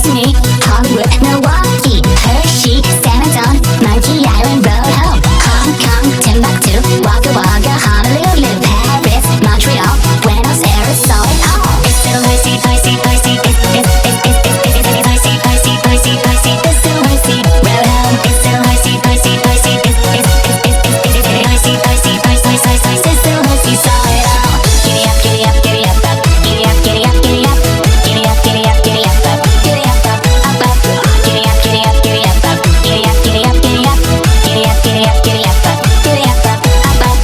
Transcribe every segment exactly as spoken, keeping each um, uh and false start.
Destiny, Hollywood, Milwaukee, Hershey, San Antonio, Monkey Island, Road Home, Hong Kong, Timbuktu, Wagga Wagga, Honolulu, Paris, Montreal, Buenos Aires, saw it all. It's so Hershey, Hershey, Hershey, it's, it's, it's, it's, it's, it's, it's Hershey, Hershey, Hershey, Hershey, it's so Hershey, Road Home, it's so Hershey, Hershey, Hershey, it's, it's, it's, it's, it's, it's, it's Hershey, Hershey, Hershey, Hershey, it's so Hershey, saw it all. Giddy up, giddy up, giddy up, up, giddy up, giddy up, giddy up, giddy up, giddy up, giddy up, up, giddy up, up, up, up, giddy up, giddy up, giddy up, up, giddy up, giddy up, giddy up, giddy up, giddy up, giddy up, up, giddy up, up, up, up.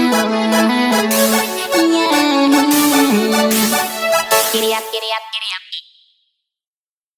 Giddy up, giddy up, giddy up.